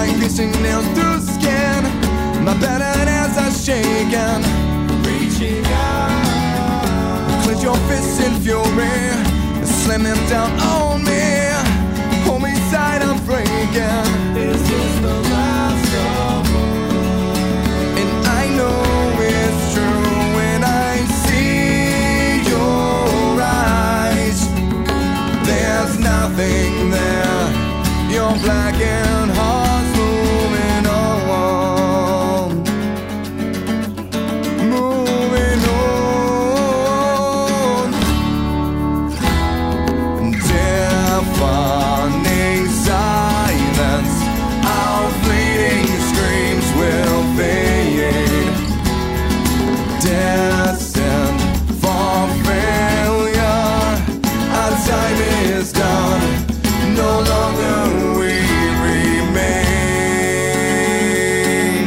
like kissing nails through skin. My battered hands are shaking. Reaching out, clench your fists in fury, slam them down on me. Hold me tight, I'm breaking. This is the last of all, and I know it's true when I see your eyes. There's nothing there. You're black and heart's moving on, moving on. Deafening silence, our fleeting screams will fade. Destined for failure, our time is done. No longer we remain.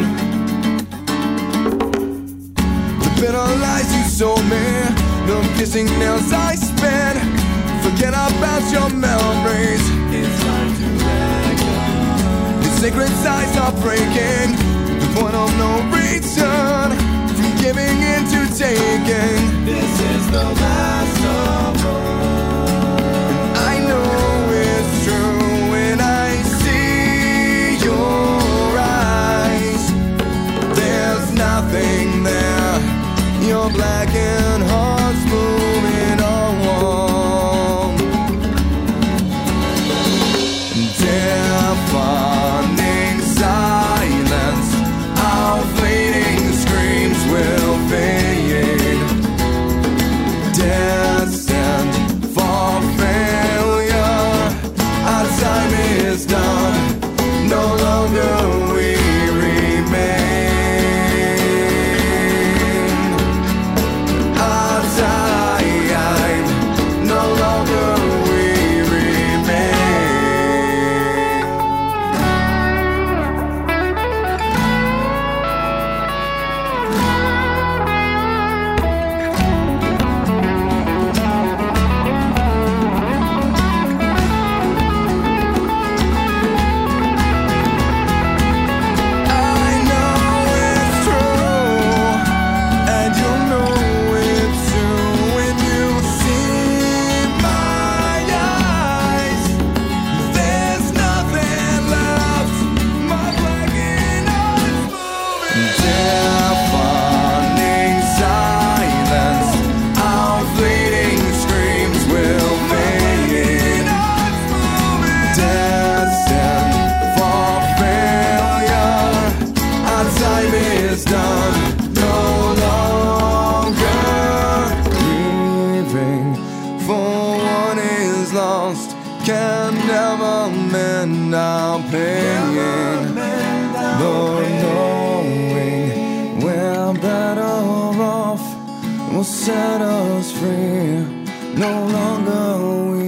The bitter lies you sold me, the kissing nails I spin. Forget about your memories. It's time to let go. The sacred ties are breaking. The point of no return, from giving in to taking. This is the last of all, and I know it's true when I see your eyes. There's nothing there. You're black and heart's moving on. Deafening silence, our fleeting screams will fade. Destined for failure, our time is done. No longer we remain. Our time, no longer we remain. Deafening silence, our fleeting screams will fade. Destined for failure, our time is done. No longer grieving for what is lost can never mend our pain. Lord, knowing we're better off will set us free. No longer we